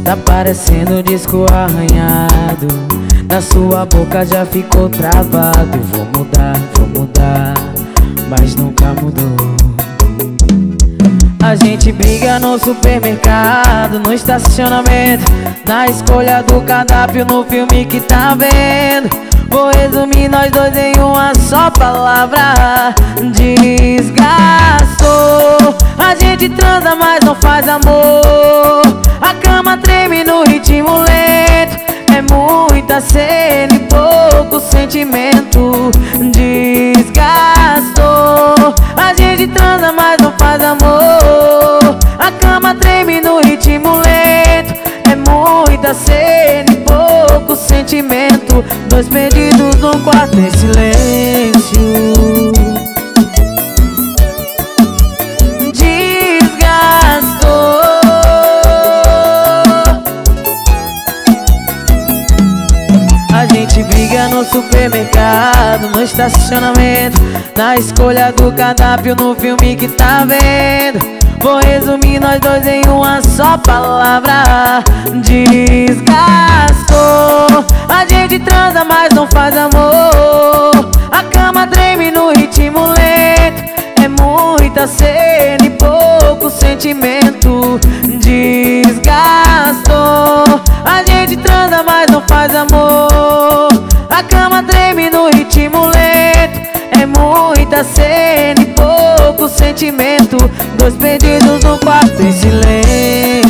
Tá parecendo um disco arranhado, na sua boca já ficou travado. Vou mudar, mas nunca mudou. A gente briga no supermercado, no estacionamento, na escolha do cardápio, no filme que tá vendo. Vou resumir nós dois em uma só palavra: desgastou. A gente transa, mas não faz amor. A cama treme no ritmo lento. É muita cena e pouco sentimento. Desgastou. A gente transa, mas não faz amor. A cama treme no ritmo lento. É muita cena e pouco sentimento. Dois perdidos num quarto em silêncio. Desgastou. A gente briga no supermercado, no estacionamento, na escolha do cardápio, no filme que tá vendo. Vou resumir nós dois em uma só palavra: desgastou. A gente transa, mas não faz amor. A cama treme no ritmo lento. É muita cena e pouco sentimento. Desgastou. A gente transa, mas não faz amor. A cama treme no ritmo lento. É muita cena e pouco sentimento. Dois perdidos no quarto em silêncio.